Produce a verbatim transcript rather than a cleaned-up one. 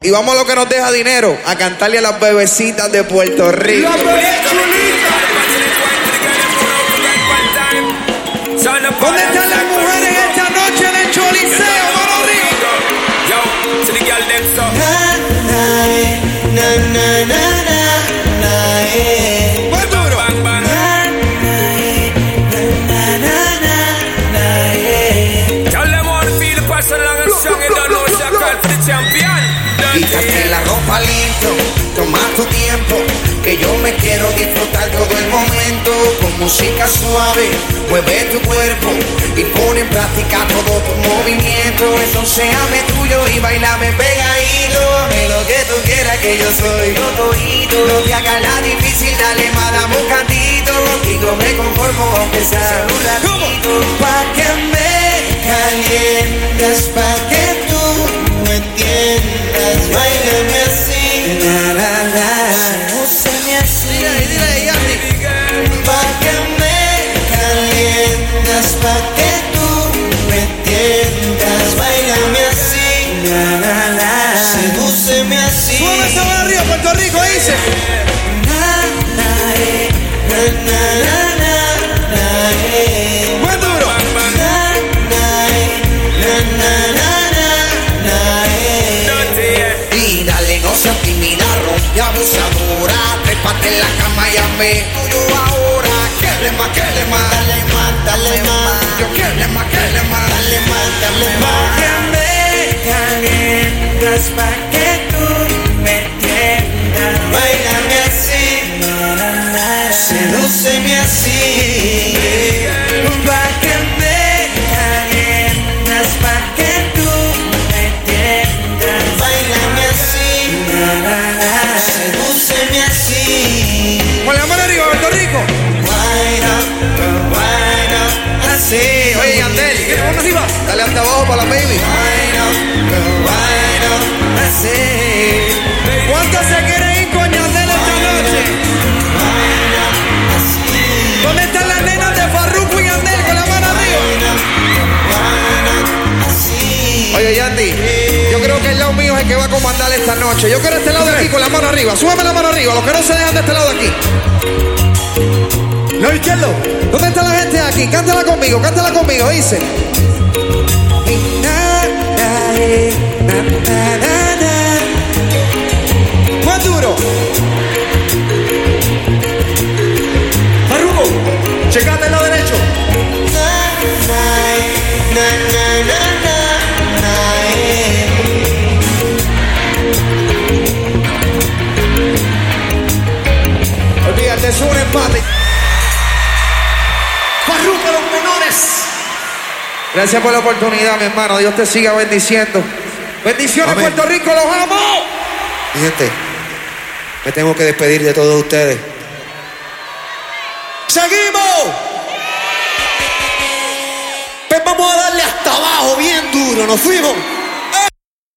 Y vamos a lo que nos deja dinero, a cantarle a las bebecitas de Puerto Rico. La bebecita. ¿Dónde están las mujeres esta noche en el Choliseo? ¡Vamos arriba! Na, na, na, na, na, eh. ¡Muy duro! Na, na, eh. Na, na, na, na, eh. Quítate la ropa limpio, toma tu tiempo, que yo me quiero disfrutar todo el momento. Con música suave, mueve tu cuerpo y pon en práctica todo tu movimiento. Entonces hazme tuyo y bailame pegadito. Haz lo que tú quieras, que yo soy todoito. No te hagas la difícil, dale más, dame un cantito. Contigo me conformo, aunque sea un ratito. Pa' que me calientas, pa' que tú me entiendas, bailame así, La, la, la. úsame así. Dile, dile, Yanni. Pa' que me calientas, pa' que tú me entiendas, bailame así, La, la, la. sedúceme así. Sube esa mano arriba, Puerto Rico, dice. Na, na, eh, na, na, na, na, na, eh. Muy duro. Na, na, eh, na, na, na, na, na, eh. Y dale, no seas tímida, rompe abusadora. Trépate en la cama y hazme tuyo ahora. Quiere más, quiere más. Dale más, dale más. Yo quiere más, quiere más. Dale más, dale más. Pa' que me calientas, pa' que tú me entiendas, bailame así, sedúceme así. Pa' que me calientas, pa' que tú me entiendas, bailame así, sedúceme así. Con la mano arriba, Puerto Rico. Wind up, wind up, así. Sí, oye, Yandel, ¿qué te arriba? Dale hasta abajo para la baby. Wind up, wind up, así. ¿Cuántos se quieren ir con Yandel esta noche? Wind up, así. ¿Dónde están las nenas de Farruko y Yandel con la mano arriba? Wind up, wind up, así. Oye, Yandy, yo creo que el lado mío es el que va a comandar esta noche. Yo quiero este lado de aquí con la mano arriba. Súbeme la mano arriba, los que no se dejan de este lado de aquí. No, izquierdo. ¿Dónde está la gente de aquí? Cántala conmigo, cántala conmigo, dice. Más duro. Farruko, checate el lado derecho. Na, na, na, na, na, na, eh. Olvídate, es un empate. Farruko, los menores. Gracias por la oportunidad, mi hermano. Dios te siga bendiciendo. Bendiciones, Amén. Puerto Rico, los amo. Mi gente, me tengo que despedir de todos ustedes. Seguimos. Pues vamos a darle hasta abajo bien duro. Nos fuimos.